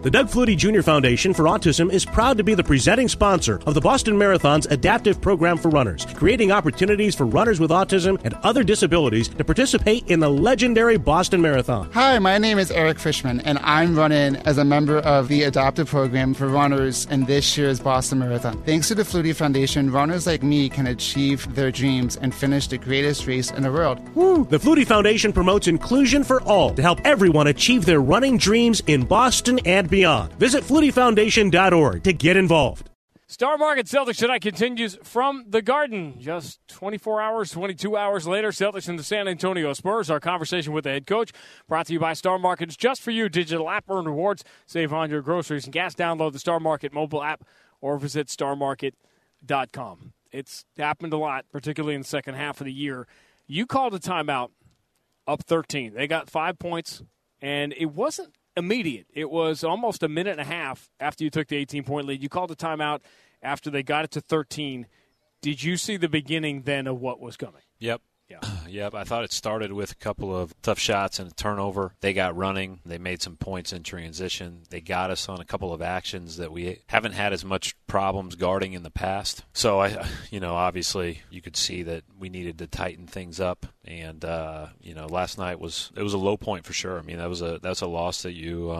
The Doug Flutie Jr. Foundation for Autism is proud to be the presenting sponsor of the Boston Marathon's adaptive program for runners, creating opportunities for runners with autism and other disabilities to participate in the legendary Boston Marathon. Hi, my name is Eric Fishman, and I'm running as a member of the adaptive program for runners in this year's Boston Marathon. Thanks to the Flutie Foundation, runners like me can achieve their dreams and finish the greatest race in the world. Woo! The Flutie Foundation promotes inclusion for all to help everyone achieve their running dreams in Boston and beyond. Visit FlutieFoundation.org to get involved. Star Market Celtics tonight continues from the Garden. Just 22 hours later, Celtics and the San Antonio Spurs. Our conversation with the head coach brought to you by Star Market. It's just for you. Digital app, earn rewards, save on your groceries and gas. Download the Star Market mobile app or visit starmarket.com. It's happened a lot, particularly in the second half of the year. You called a timeout up 13. They got 5 points, and it wasn't immediate. It was almost a minute and a half after you took the 18-point lead. You called a timeout after they got it to 13. Did you see the beginning then of what was coming? Yep. Yeah. Yep. I thought it started with a couple of tough shots and a turnover. They got running. They made some points in transition. They got us on a couple of actions that we haven't had as much problems guarding in the past. So, obviously you could see that we needed to tighten things up. And, last night was a low point for sure. I mean, that's a loss that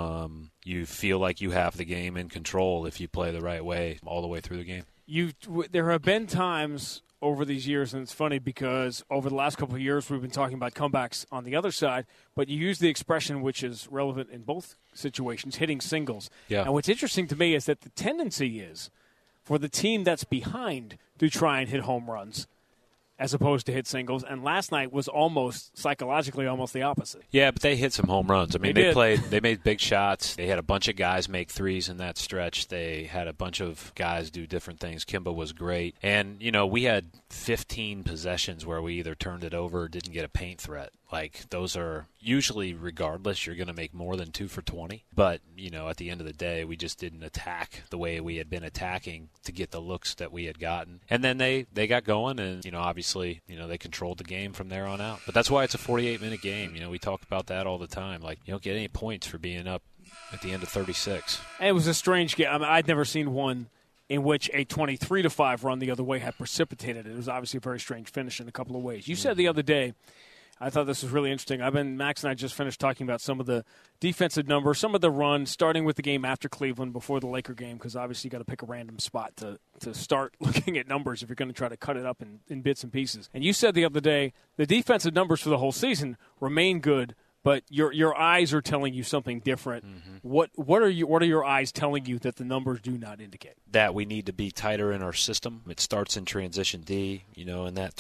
you feel like you have the game in control if you play the right way all the way through the game. There have been times over these years, and it's funny because over the last couple of years we've been talking about comebacks on the other side, but you use the expression which is relevant in both situations, hitting singles. Yeah. And what's interesting to me is that the tendency is for the team that's behind to try and hit home runs as opposed to hit singles, and last night was psychologically almost the opposite. Yeah, but they hit some home runs. I mean, they made big shots. They had a bunch of guys make threes in that stretch. They had a bunch of guys do different things. Kimba was great. And, we had 15 possessions where we either turned it over or didn't get a paint threat. Like, those are usually, regardless, you're going to make more than 2 for 20. But, at the end of the day, we just didn't attack the way we had been attacking to get the looks that we had gotten. And then they got going, and, obviously, they controlled the game from there on out. But that's why it's a 48-minute game. We talk about that all the time. Like, you don't get any points for being up at the end of 36. And it was a strange game. I mean, I'd never seen one in which a 23-5 run the other way had precipitated it. It was obviously a very strange finish in a couple of ways. You said the other day, I thought this was really interesting. Max and I just finished talking about some of the defensive numbers, some of the runs, starting with the game after Cleveland before the Laker game, because obviously you got to pick a random spot to start looking at numbers if you're going to try to cut it up in bits and pieces. And you said the other day the defensive numbers for the whole season remain good, but your eyes are telling you something different. Mm-hmm. What are your eyes telling you that the numbers do not indicate? That we need to be tighter in our system. It starts in transition D, in that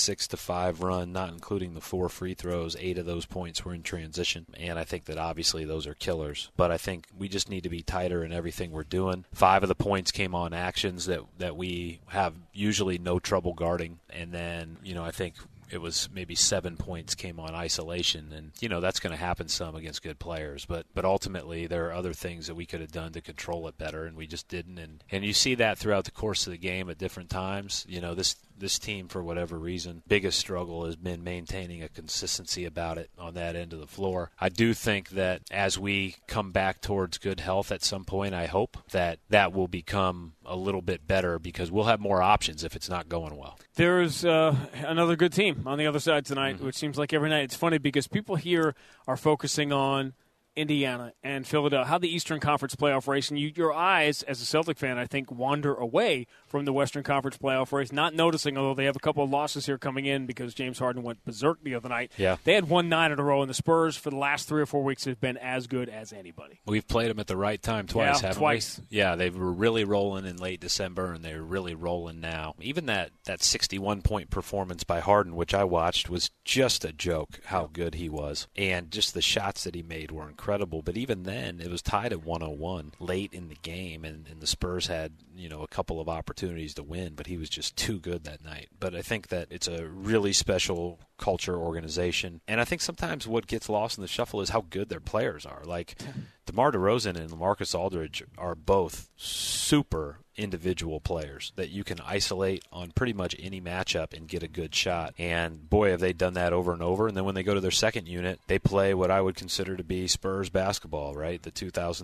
26-5 run, not including the 4 free throws, 8 of those points were in transition. And I think that obviously those are killers. But I think we just need to be tighter in everything we're doing. 5 of the points came on actions that we have usually no trouble guarding. And then, I think it was maybe 7 points came on isolation, and that's going to happen some against good players, but ultimately there are other things that we could have done to control it better, and we just didn't. And you see that throughout the course of the game at different times. This team, for whatever reason, biggest struggle has been maintaining a consistency about it on that end of the floor. I do think that as we come back towards good health at some point, I hope that will become a little bit better because we'll have more options if it's not going well. There's another good team on the other side tonight, which seems like every night. It's funny because people here are focusing on Indiana and Philadelphia, how the Eastern Conference playoff race, and your eyes, as a Celtic fan, I think, wander away from the Western Conference playoff race, not noticing, although they have a couple of losses here coming in because James Harden went berserk the other night. Yeah. They had won 9 in a row, and the Spurs, for the last 3 or 4 weeks, have been as good as anybody. We've played them at the right time twice, haven't twice. we? Yeah, they were really rolling in late December, and they're really rolling now. Even that 61-point performance by Harden, which I watched, was just a joke how good he was. And just the shots that he made were incredible. But even then, it was tied at 101 late in the game, and the Spurs had a couple of opportunities to win, but he was just too good that night. But I think that it's a really special culture organization, and I think sometimes what gets lost in the shuffle is how good their players are. Like, DeMar DeRozan and LaMarcus Aldridge are both super individual players that you can isolate on pretty much any matchup and get a good shot. And boy, have they done that over and over. And then when they go to their second unit, they play what I would consider to be Spurs basketball, right? The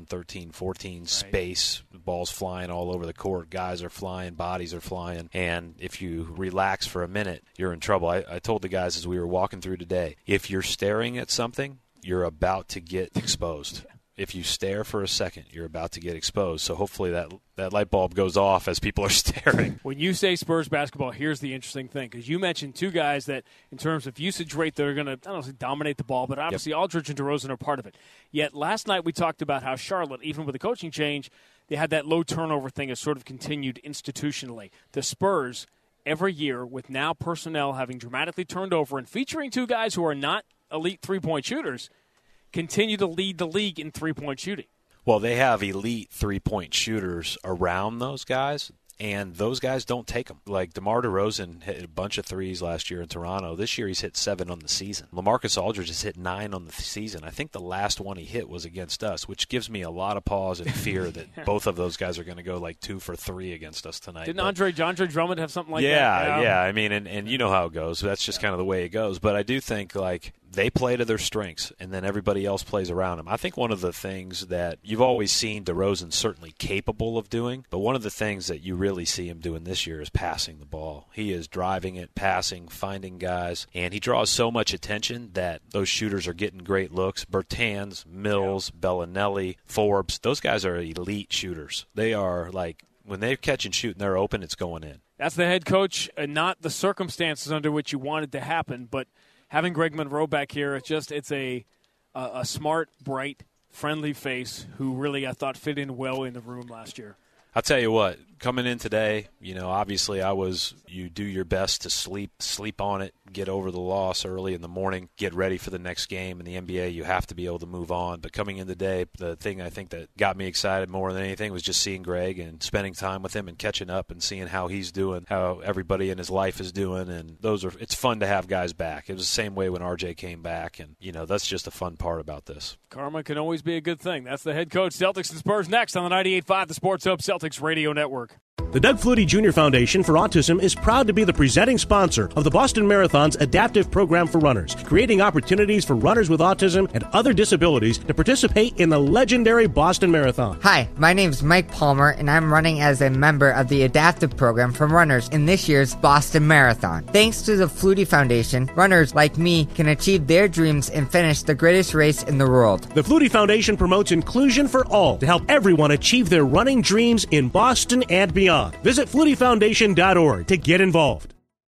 2013-14 space, the ball's flying all over the court, guys are flying, bodies are flying. And if you relax for a minute, you're in trouble. I told the guys as we were walking through today, if you're staring at something, you're about to get exposed. If you stare for a second, you're about to get exposed. So hopefully that light bulb goes off as people are staring. When you say Spurs basketball, here's the interesting thing, because you mentioned two guys that, in terms of usage rate, that are going to, I don't know, say dominate the ball, but obviously Aldridge and DeRozan are part of it. Yet last night we talked about how Charlotte, even with the coaching change, they had that low turnover thing has sort of continued institutionally. The Spurs, every year, with now personnel having dramatically turned over and featuring two guys who are not elite three-point shooters, continue to lead the league in three-point shooting. Well, they have elite three-point shooters around those guys, and those guys don't take them. Like DeMar DeRozan hit a bunch of threes last year in Toronto. This year he's hit 7 on the season. LaMarcus Aldridge has hit 9 on the season. I think the last one he hit was against us, which gives me a lot of pause and fear that both of those guys are going to go like 2 for 3 against us tonight. Didn't Andre Drummond have something like that? Yeah. I mean, and you know how it goes. That's just kind of the way it goes. But I do think, like, they play to their strengths, and then everybody else plays around them. I think one of the things that you've always seen DeRozan certainly capable of doing, but one of the things that you really see him doing this year is passing the ball. He is driving it, passing, finding guys, and he draws so much attention that those shooters are getting great looks. Bertans, Mills, Bellinelli, Forbes, those guys are elite shooters. They are like, when they catch and shoot and they're open, it's going in. That's the head coach, and not the circumstances under which you want it to happen, but having Greg Monroe back here, it's a smart, bright, friendly face who really, I thought, fit in well in the room last year. I'll tell you what, coming in today, obviously you do your best to sleep on it, get over the loss early in the morning, get ready for the next game. In the NBA, you have to be able to move on. But coming in today, the thing I think that got me excited more than anything was just seeing Greg and spending time with him and catching up and seeing how he's doing, how everybody in his life is doing. And it's fun to have guys back. It was the same way when RJ came back. And, that's just a fun part about this. Karma can always be a good thing. That's the head coach. Celtics and Spurs next on the 98.5, the Sports Hub Celtics Radio Network. The Doug Flutie Jr. Foundation for Autism is proud to be the presenting sponsor of the Boston Marathon's adaptive program for runners, creating opportunities for runners with autism and other disabilities to participate in the legendary Boston Marathon. Hi, my name is Mike Palmer, and I'm running as a member of the adaptive program for runners in this year's Boston Marathon. Thanks to the Flutie Foundation, runners like me can achieve their dreams and finish the greatest race in the world. The Flutie Foundation promotes inclusion for all to help everyone achieve their running dreams in Boston and beyond. Visit FlutieFoundation.org to get involved.